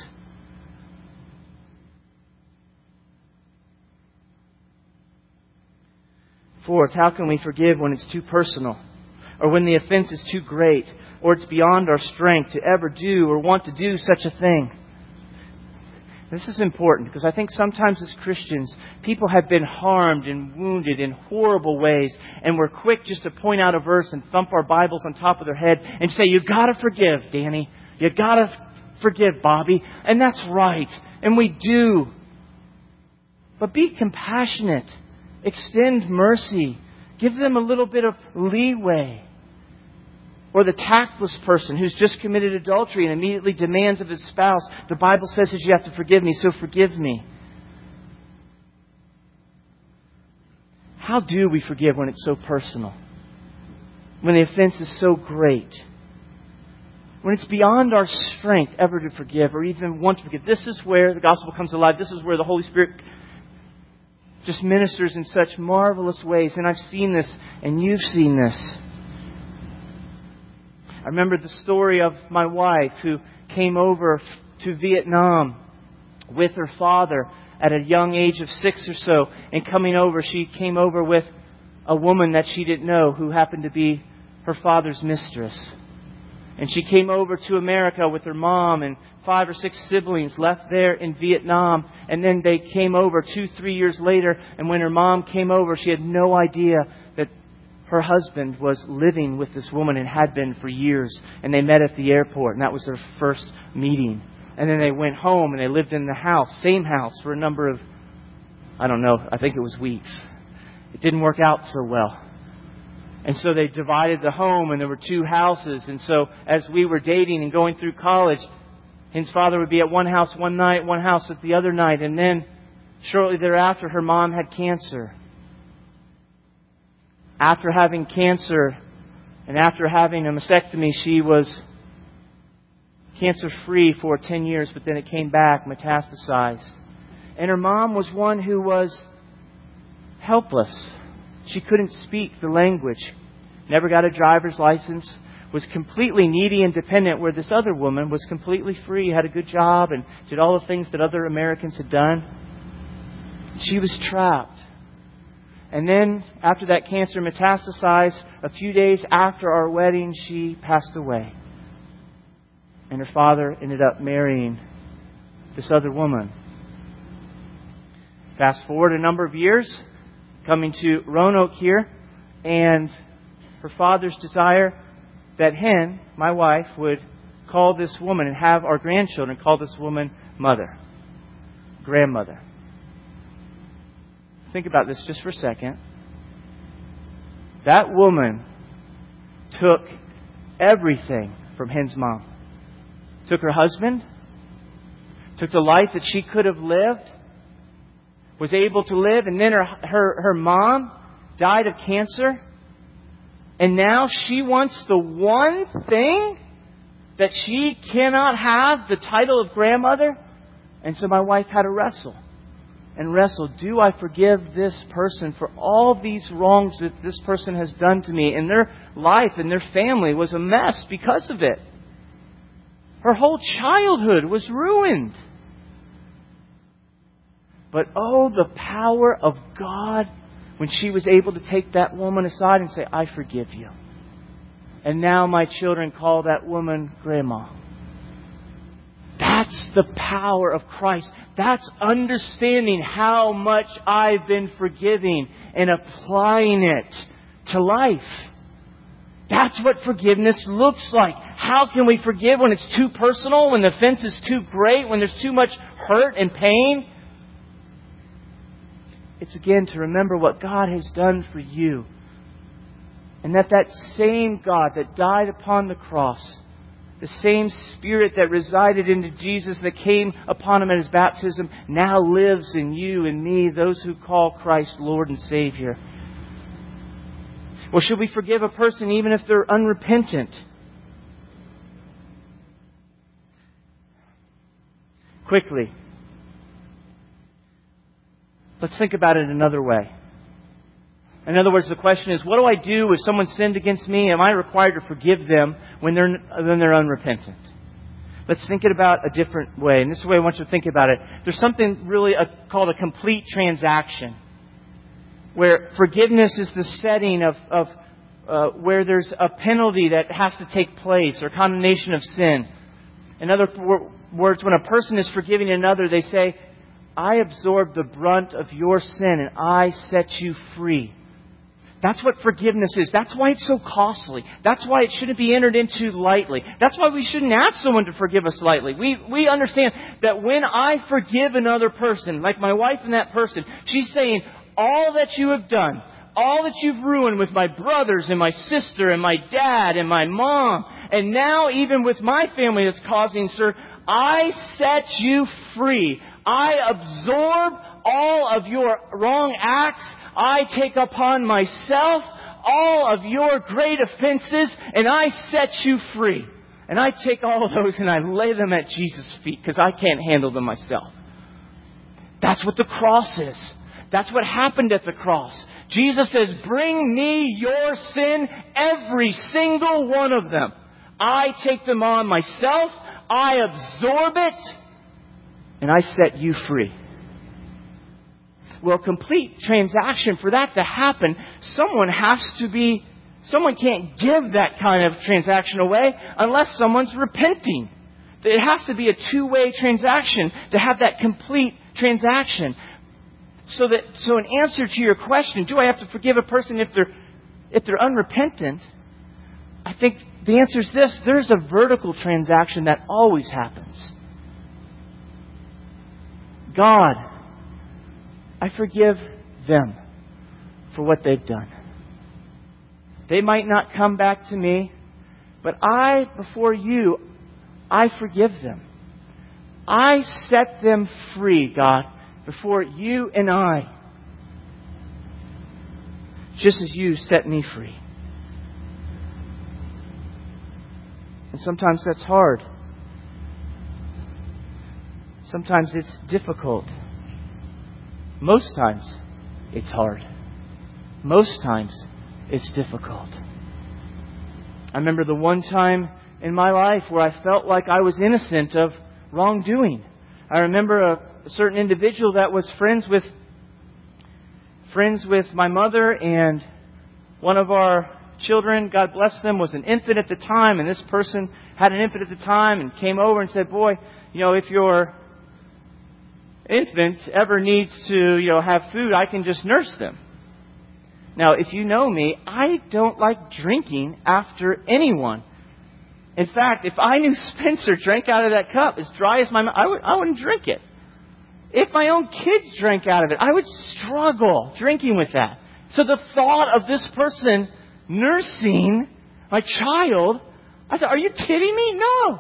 Speaker 1: Fourth, how can we forgive when it's too personal, or when the offense is too great, or it's beyond our strength to ever do or want to do such a thing? This is important because I think sometimes as Christians, people have been harmed and wounded in horrible ways, and we're quick just to point out a verse and thump our Bibles on top of their head and say, "You got to forgive, Danny. You got to forgive, Bobby." And that's right, and we do. But be compassionate. Extend mercy. Give them a little bit of leeway. Or the tactless person who's just committed adultery and immediately demands of his spouse, the Bible says that you have to forgive me, so forgive me. How do we forgive when it's so personal? When the offense is so great? When it's beyond our strength ever to forgive or even want to forgive? This is where the gospel comes alive. This is where the Holy Spirit just ministers in such marvelous ways. And I've seen this, and you've seen this. I remember the story of my wife who came over to Vietnam with her father at a young age of 6 or so. And coming over, she came over with a woman that she didn't know who happened to be her father's mistress. And she came over to America with her mom and 5 or 6 siblings left there in Vietnam. And then they came over 2-3 years later. And when her mom came over, she had no idea that her husband was living with this woman and had been for years. And they met at the airport. And that was their first meeting. And then they went home and they lived in the house, same house, for a number of, I think it was weeks. It didn't work out so well. And so they divided the home, and there were 2 houses. And so as we were dating and going through college, his father would be at one house one night, one house at the other night. And then shortly thereafter, her mom had cancer. after having cancer and after having a mastectomy, she was cancer-free for 10 years, but then it came back, metastasized. And her mom was one who was helpless. She couldn't speak the language, never got a driver's license, was completely needy and dependent, where this other woman was completely free, had a good job, and did all the things that other Americans had done. She was trapped. And then, after that cancer metastasized, a few days after our wedding, she passed away. And her father ended up marrying this other woman. Fast forward a number of years, coming to Roanoke here, and her father's desire that Hen, my wife, would call this woman and have our grandchildren call this woman mother, grandmother. Think about this just for a second. That woman took everything from Hen's mom. Took her husband, took the life that she could have lived, was able to live, and then her mom died of cancer. And now she wants the one thing that she cannot have, the title of grandmother. And so my wife had to wrestle. And wrestle, do I forgive this person for all these wrongs that this person has done to me? And their life and their family was a mess because of it. Her whole childhood was ruined. But oh, the power of God when she was able to take that woman aside and say, I forgive you. And now my children call that woman Grandma. That's the power of Christ. That's understanding how much I've been forgiving and applying it to life. That's what forgiveness looks like. How can we forgive when it's too personal, when the offense is too great, when there's too much hurt and pain? It's again to remember what God has done for you. And that same God that died upon the cross, the same Spirit that resided in Jesus, that came upon Him at His baptism, now lives in you and me, those who call Christ Lord and Savior. Well, should we forgive a person even if they're unrepentant? Quickly, let's think about it another way. In other words, the question is, what do I do if someone sinned against me? Am I required to forgive them when they're unrepentant? Let's think it about a different way. And this is the way I want you to think about it. There's something really called a complete transaction, where forgiveness is the setting of where there's a penalty that has to take place, or condemnation of sin. In other words, when a person is forgiving another, they say, I absorbed the brunt of your sin and I set you free. That's what forgiveness is. That's why it's so costly. That's why it shouldn't be entered into lightly. That's why we shouldn't ask someone to forgive us lightly. We understand that when I forgive another person, like my wife and that person, she's saying, all that you have done, all that you've ruined with my brothers and my sister and my dad and my mom, and now even with my family that's causing, sir, I set you free. I absorb all of your wrong acts. I take upon myself all of your great offenses, and I set you free. And I take all of those and I lay them at Jesus' feet because I can't handle them myself. That's what the cross is. That's what happened at the cross. Jesus says, bring me your sin, every single one of them. I take them on myself. I absorb it. And I set you free. Well, complete transaction, for that to happen, someone can't give that kind of transaction away unless someone's repenting. It has to be a two-way transaction to have that complete transaction. So in answer to your question, do I have to forgive a person if they're unrepentant? I think the answer is this: there's a vertical transaction that always happens. God, I forgive them for what they've done. They might not come back to me, but before you, I forgive them. I set them free, God, before you and I. just as you set me free. And sometimes that's hard. Sometimes it's difficult. Most times it's hard. Most times it's difficult. I remember the one time in my life where I felt like I was innocent of wrongdoing. I remember a certain individual that was friends with my mother, and one of our children, God bless them, was an infant at the time, and this person had an infant at the time and came over and said, "Boy, if your infant ever needs to, have food, I can just nurse them." Now, if you know me, I don't like drinking after anyone. In fact, if I knew Spencer drank out of that cup as dry as my mouth, I wouldn't drink it. If my own kids drank out of it, I would struggle drinking with that. So the thought of this person nursing my child, I thought, are you kidding me? No.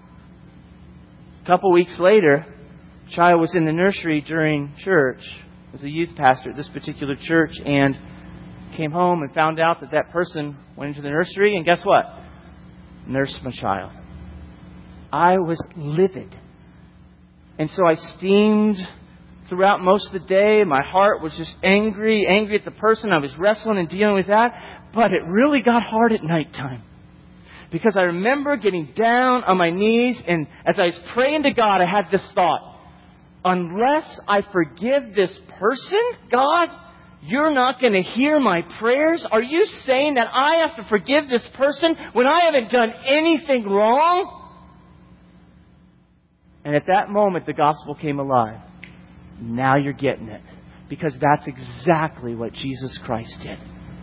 Speaker 1: A couple weeks later, the child was in the nursery during church. I was a youth pastor at this particular church, and came home and found out that person went into the nursery, and guess what? Nursed my child. I was livid. And so I steamed throughout most of the day. My heart was just angry at the person. I was wrestling and dealing with that. But it really got hard at nighttime. Because I remember getting down on my knees, and as I was praying to God, I had this thought. Unless I forgive this person, God, you're not going to hear my prayers? Are you saying that I have to forgive this person when I haven't done anything wrong? And at that moment, the gospel came alive. Now you're getting it. Because that's exactly what Jesus Christ did.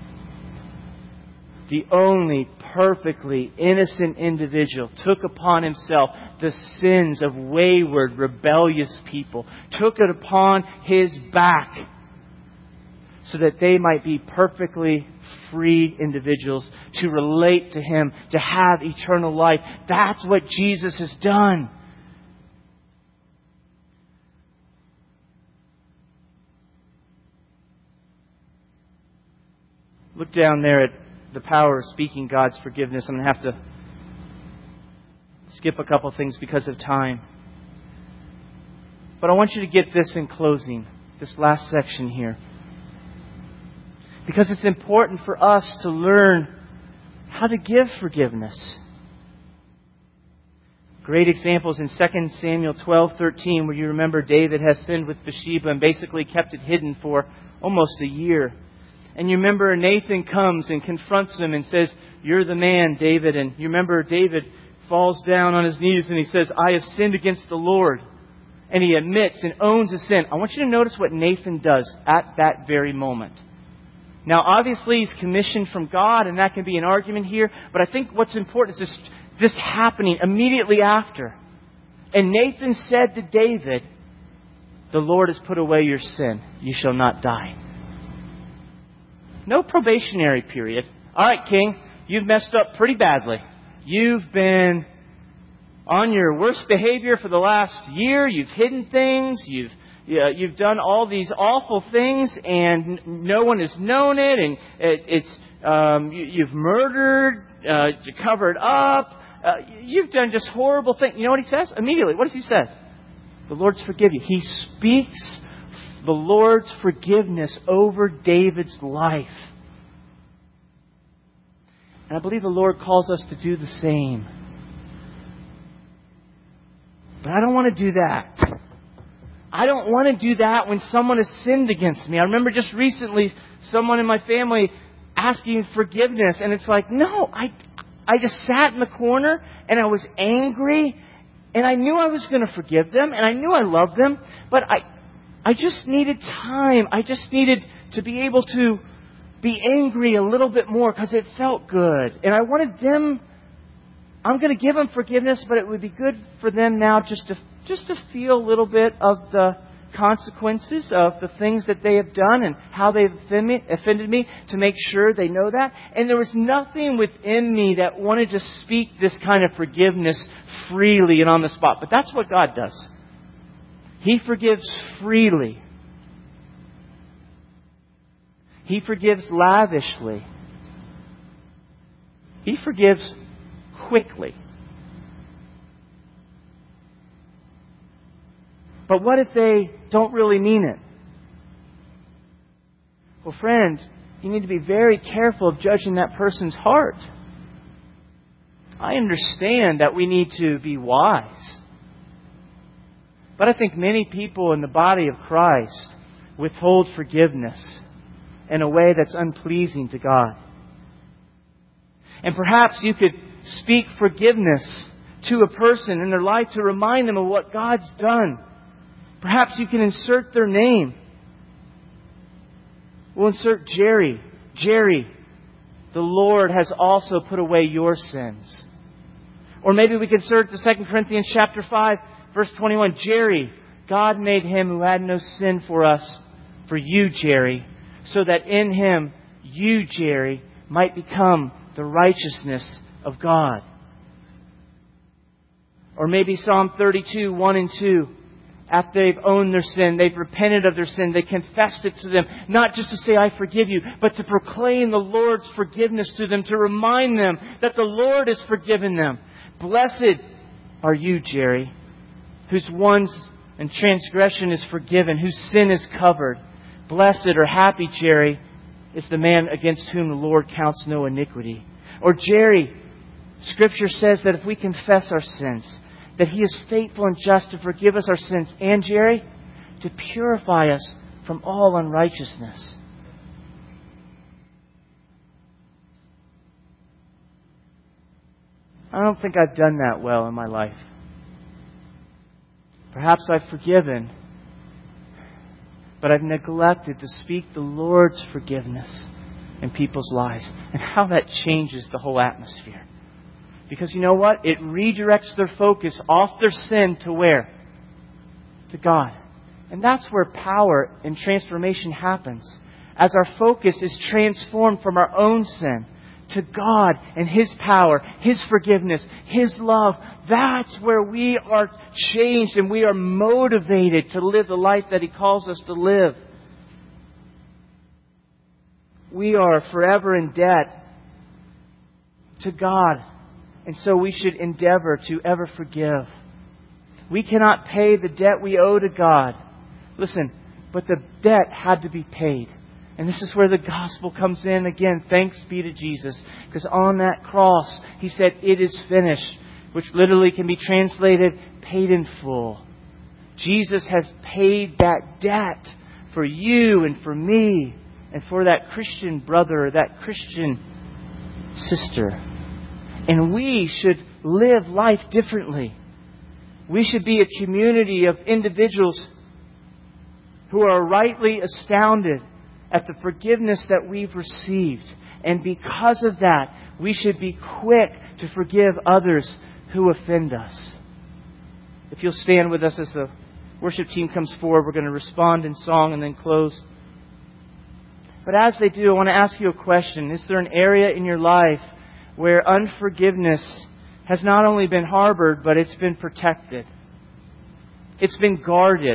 Speaker 1: The only perfectly innocent individual took upon himself the sins of wayward, rebellious people. Took it upon his back, so that they might be perfectly free individuals to relate to Him, to have eternal life. That's what Jesus has done. Look down there at the power of speaking God's forgiveness. I'm going to have to skip a couple things because of time. But I want you to get this in closing, this last section here. Because it's important for us to learn how to give forgiveness. Great examples in 2 Samuel 12:13, where you remember David has sinned with Bathsheba and basically kept it hidden for almost a year. And you remember Nathan comes and confronts him and says, "You're the man, David." And you remember David falls down on his knees and he says, "I have sinned against the Lord." And he admits and owns his sin. I want you to notice what Nathan does at that very moment. Now, obviously, he's commissioned from God, and that can be an argument here. But I think what's important is this happening immediately after. And Nathan said to David, "The Lord has put away your sin. You shall not die." No probationary period. All right, King, you've messed up pretty badly. You've been on your worst behavior for the last year. You've hidden things. You've done all these awful things, and no one has known it. And you've murdered. You covered up. You've done just horrible things. You know what he says? Immediately, what does he say? The Lord's forgive you. He speaks the Lord's forgiveness over David's life. And I believe the Lord calls us to do the same. But I don't want to do that. I don't want to do that when someone has sinned against me. I remember just recently someone in my family asking forgiveness, and it's like, no, I just sat in the corner and I was angry, and I knew I was going to forgive them, and I knew I loved them, but I just needed time. I just needed to be able to be angry a little bit more because it felt good. And I wanted them, I'm going to give them forgiveness, but it would be good for them now just to feel a little bit of the consequences of the things that they have done and how they've offended me, to make sure they know that. And there was nothing within me that wanted to speak this kind of forgiveness freely and on the spot. But that's what God does. He forgives freely. He forgives lavishly. He forgives quickly. But what if they don't really mean it? Well, friend, you need to be very careful of judging that person's heart. I understand that we need to be wise. But I think many people in the body of Christ withhold forgiveness in a way that's unpleasing to God. And perhaps you could speak forgiveness to a person in their life to remind them of what God's done. Perhaps you can insert their name. We'll insert Jerry. Jerry, the Lord has also put away your sins. Or maybe we can insert the 2 Corinthians chapter 5, verse 21. Jerry, God made Him who had no sin for us, for you, Jerry, so that in Him, you, Jerry, might become the righteousness of God. Or maybe Psalm 32, 1 and 2. After they've owned their sin, they've repented of their sin, they confessed it to them. Not just to say, I forgive you, but to proclaim the Lord's forgiveness to them, to remind them that the Lord has forgiven them. Blessed are you, Jerry, whose one's and transgression is forgiven, whose sin is covered. Blessed or happy, Jerry, is the man against whom the Lord counts no iniquity. Or Jerry, Scripture says that if we confess our sins, that He is faithful and just to forgive us our sins. And Jerry, to purify us from all unrighteousness. I don't think I've done that well in my life. Perhaps I've forgiven, but I've neglected to speak the Lord's forgiveness in people's lives. And how that changes the whole atmosphere. Because you know what? It redirects their focus off their sin to where? To God. And that's where power and transformation happens. As our focus is transformed from our own sin to God and His power, His forgiveness, His love. That's where we are changed and we are motivated to live the life that He calls us to live. We are forever in debt to God. And so we should endeavor to ever forgive. We cannot pay the debt we owe to God. Listen, but the debt had to be paid. And this is where the gospel comes in again. Thanks be to Jesus. Because on that cross, He said, it is finished. Which literally can be translated, paid in full. Jesus has paid that debt for you and for me. And for that Christian brother or that Christian sister. And we should live life differently. We should be a community of individuals who are rightly astounded at the forgiveness that we've received. And because of that, we should be quick to forgive others who offend us. If you'll stand with us as the worship team comes forward, we're going to respond in song and then close. But as they do, I want to ask you a question. Is there an area in your life where unforgiveness has not only been harbored, but it's been protected? It's been guarded.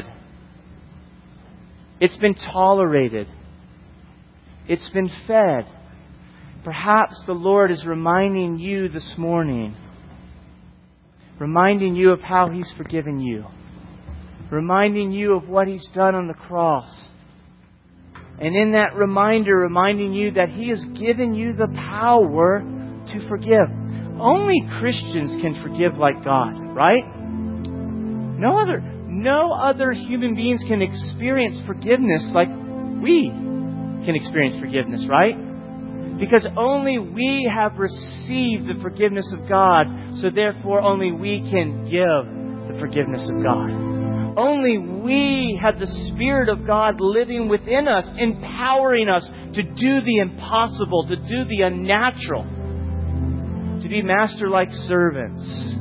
Speaker 1: It's been tolerated. It's been fed. Perhaps the Lord is reminding you this morning, reminding you of how He's forgiven you, reminding you of what He's done on the cross. And in that reminder, reminding you that He has given you the power to forgive. Only Christians can forgive like God, right? No other human beings can experience forgiveness like we can experience forgiveness, right? Because only we have received the forgiveness of God, so therefore only we can give the forgiveness of God. Only we have the Spirit of God living within us, empowering us to do the impossible, to do the unnatural, to be master-like servants,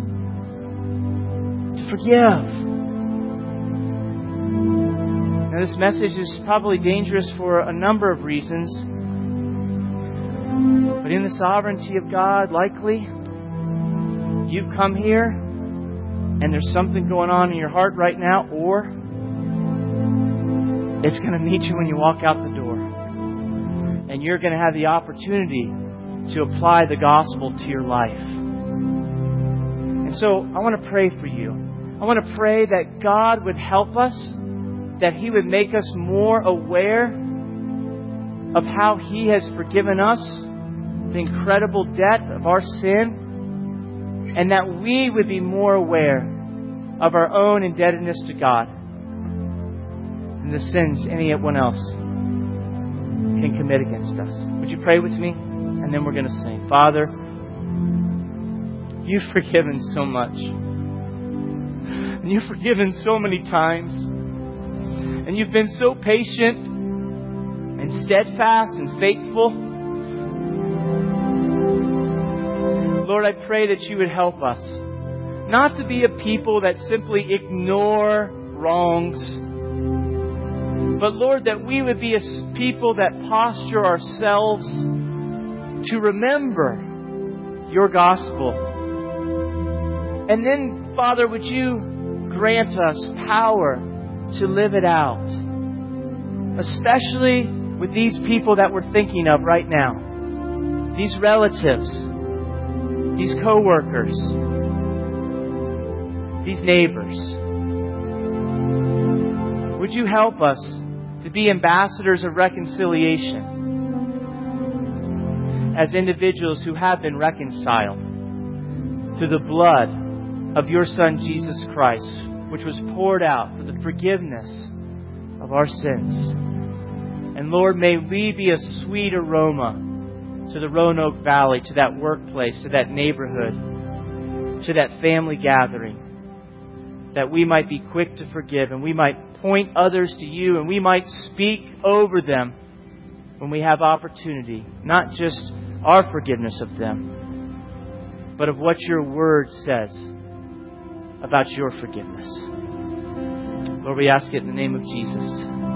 Speaker 1: to forgive. Now, this message is probably dangerous for a number of reasons. But in the sovereignty of God, likely, you've come here and there's something going on in your heart right now, or it's going to meet you when you walk out the door. And you're going to have the opportunity to apply the gospel to your life. And so I want to pray for you. I want to pray that God would help us, that He would make us more aware of how He has forgiven us, the incredible debt of our sin, and that we would be more aware of our own indebtedness to God and the sins anyone else can commit against us. Would you pray with me? And then we're going to sing. Father, You've forgiven so much. And You've forgiven so many times. And You've been so patient and steadfast and faithful. Lord, I pray that You would help us not to be a people that simply ignore wrongs, but Lord, that we would be a people that posture ourselves to remember Your gospel. And then, Father, would You grant us power to live it out, especially with these people that we're thinking of right now, these relatives, these co-workers, these neighbors. Would You help us to be ambassadors of reconciliation as individuals who have been reconciled through the blood of Your Son, Jesus Christ, which was poured out for the forgiveness of our sins. And Lord, may we be a sweet aroma to the Roanoke Valley, to that workplace, to that neighborhood, to that family gathering, that we might be quick to forgive and we might point others to You and we might speak over them when we have opportunity, not just our forgiveness of them, but of what Your Word says about Your forgiveness. Lord, we ask it in the name of Jesus.